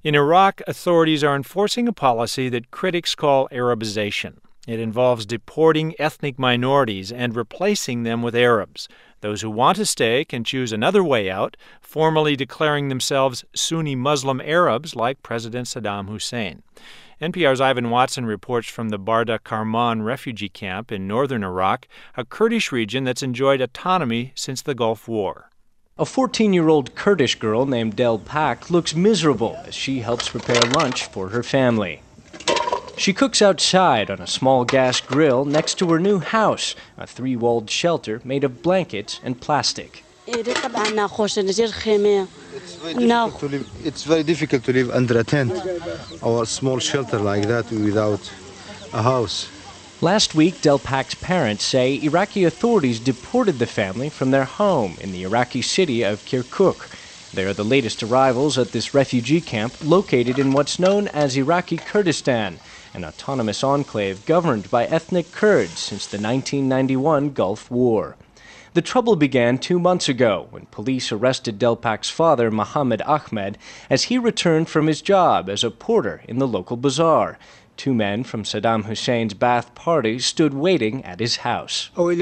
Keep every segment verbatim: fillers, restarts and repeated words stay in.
In Iraq, authorities are enforcing a policy that critics call Arabization. It involves deporting ethnic minorities and replacing them with Arabs. Those who want to stay can choose another way out, formally declaring themselves Sunni Muslim Arabs like President Saddam Hussein. N P R's Ivan Watson reports from the Barda Karman refugee camp in northern Iraq, a Kurdish region that's enjoyed autonomy since the Gulf War. A fourteen-year-old Kurdish girl named Del Pak looks miserable as she helps prepare lunch for her family. She cooks outside on a small gas grill next to her new house, a three-walled shelter made of blankets and plastic. It's very, to live, it's very difficult to live under a tent or a small shelter like that without a house. Last week, Del Pak's parents say Iraqi authorities deported the family from their home in the Iraqi city of Kirkuk. They are the latest arrivals at this refugee camp located in what's known as Iraqi Kurdistan, an autonomous enclave governed by ethnic Kurds since the nineteen ninety-one Gulf War. The trouble began two months ago when police arrested Del Pak's father, Mohammed Ahmed, as he returned from his job as a porter in the local bazaar. Two men from Saddam Hussein's Ba'ath Party stood waiting at his house. I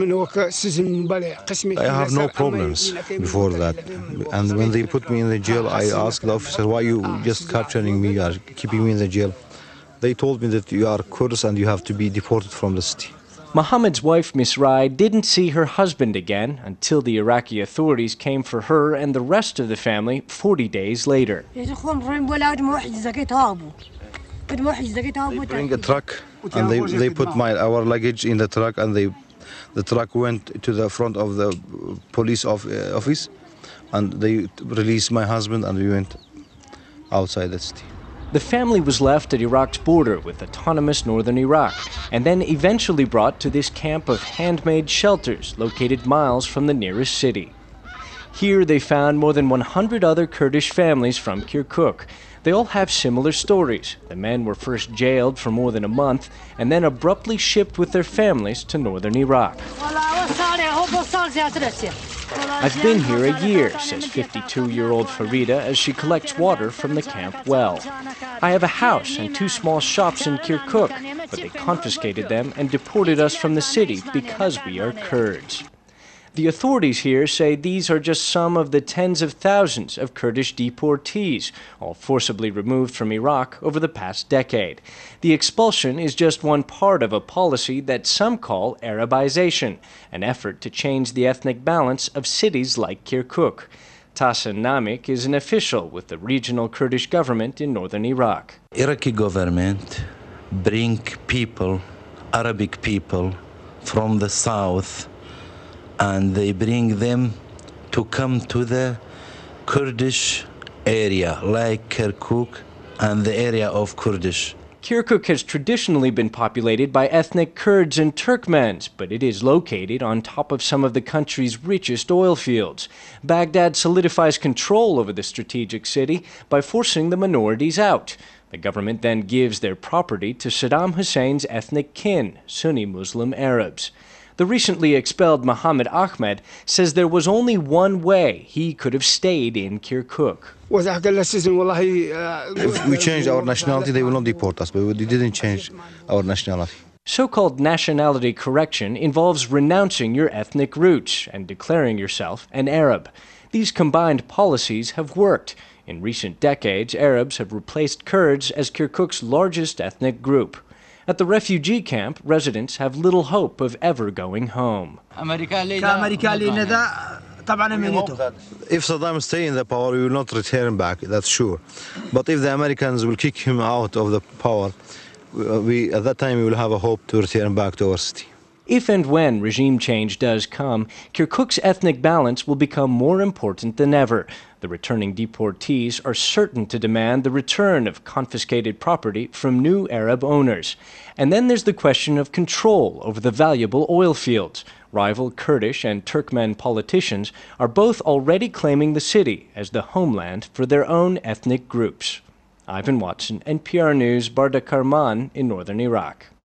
have no problems before that. And when they put me in the jail, I asked the officer, why are you just capturing me or keeping me in the jail? They told me that you are Kurds and you have to be deported from the city. Mohammed's wife, Misrai, didn't see her husband again until the Iraqi authorities came for her and the rest of the family forty days later. They bring a truck and they, they put my our luggage in the truck, and they the truck went to the front of the police of, uh, office, and they released my husband and we went outside the city. The family was left at Iraq's border with autonomous northern Iraq and then eventually brought to this camp of handmade shelters located miles from the nearest city. Here they found more than one hundred other Kurdish families from Kirkuk. They all have similar stories. The men were first jailed for more than a month and then abruptly shipped with their families to northern Iraq. I've been here a year, says fifty-two-year-old Farida as she collects water from the camp well. I have a house and two small shops in Kirkuk, but they confiscated them and deported us from the city because we are Kurds. The authorities here say these are just some of the tens of thousands of Kurdish deportees, all forcibly removed from Iraq over the past decade. The expulsion is just one part of a policy that some call Arabization, an effort to change the ethnic balance of cities like Kirkuk. Tahsin Namik is an official with the regional Kurdish government in northern Iraq. Iraqi government bring people, Arabic people, from the south, and they bring them to come to the Kurdish area, like Kirkuk and the area of Kurdish. Kirkuk has traditionally been populated by ethnic Kurds and Turkmens, but it is located on top of some of the country's richest oil fields. Baghdad solidifies control over the strategic city by forcing the minorities out. The government then gives their property to Saddam Hussein's ethnic kin, Sunni Muslim Arabs. The recently expelled Mohammed Ahmed says there was only one way he could have stayed in Kirkuk. If we change our nationality, they will not deport us, but we didn't change our nationality. So-called nationality correction involves renouncing your ethnic roots and declaring yourself an Arab. These combined policies have worked. In recent decades, Arabs have replaced Kurds as Kirkuk's largest ethnic group. At the refugee camp, residents have little hope of ever going home. If Saddam stays in the power, we will not return back, that's sure. But if the Americans will kick him out of the power, we, at that time we will have a hope to return back to our city. If and when regime change does come, Kirkuk's ethnic balance will become more important than ever. The returning deportees are certain to demand the return of confiscated property from new Arab owners. And then there's the question of control over the valuable oil fields. Rival Kurdish and Turkmen politicians are both already claiming the city as the homeland for their own ethnic groups. Ivan Watson, N P R News, Barda Karman in northern Iraq.